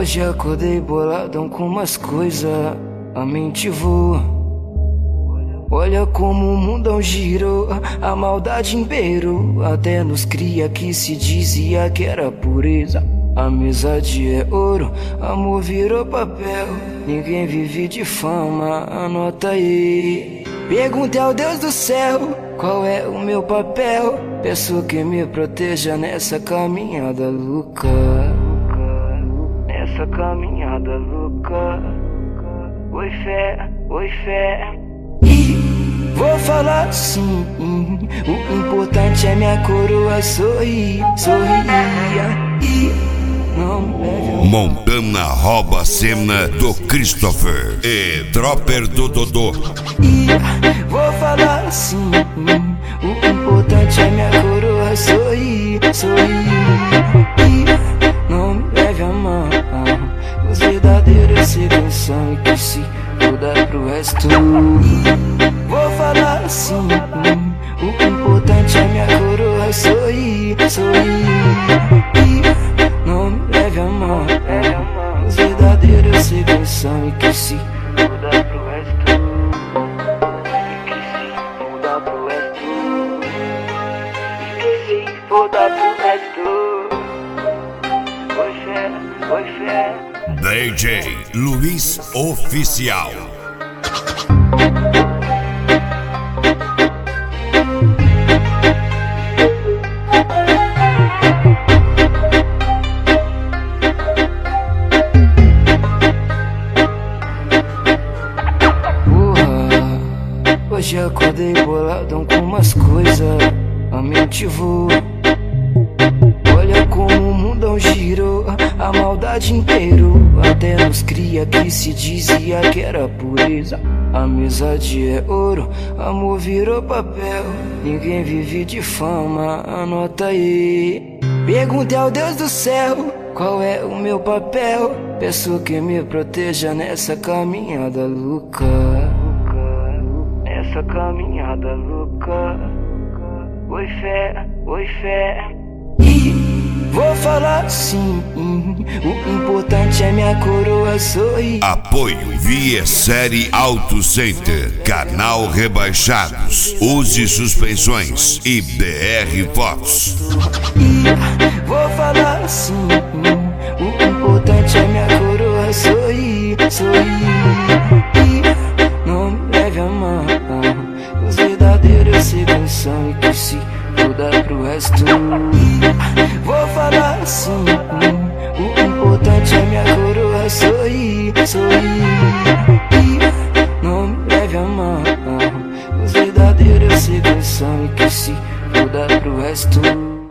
Hoje acordei boladão com umas coisas, a mente voa. Olha como o mundão girou, a maldade imperou. Até nos cria que se dizia que era pureza. Amizade é ouro, amor virou papel. Ninguém vive de fama, anota aí. Pergunte ao Deus do céu, qual é o meu papel? Peço que me proteja nessa caminhada louca. Nessa caminhada louca. Oi fé, oi fé. E vou falar sim, o importante é minha coroa sorrir, sorria. E não leve Montana rouba a cena do Christopher e Dropper do Dodô. E vou falar sim, o importante é minha coroa sorrir, sorria. E não me leve a mão, os verdadeiros se cansam e que se mudar pro resto. Vou falar assim, o importante é minha coroa sorrir, sorrir. E não me leve a mão, os verdadeiros se cansam e que se mudar pro resto. E que se mudar pro resto. E que se mudar pro resto. Oi fé, oi fé. DJ Luiz Oficial. Hoje acordei boladão com umas coisas, a mente voa. Olha como o mundão girou, a maldade imperou. Até nos cria que se dizia que era pureza. Amizade é ouro, amor virou papel. Ninguém vive de fama, anota aí. Pergunte ao Deus do céu, qual é o meu papel? Peço que me proteja nessa caminhada louca. Nessa caminhada louca. Oi fé, oi fé. E vou falar sim, o importante é minha coroa sorrir. Apoio Via Série Auto Center, Canal Rebaixados, Use Suspensões e BR Fotos. E vou falar sim, o importante é minha coroa sorrir, sorrir. E não me leve a mão, os verdadeiros se cansam e que se mudar pro resto. Vou falar assim, o importante é minha coroa sorrir, sorrir. E não me leve a mão, os verdadeiros se cansam e que se mudar pro resto.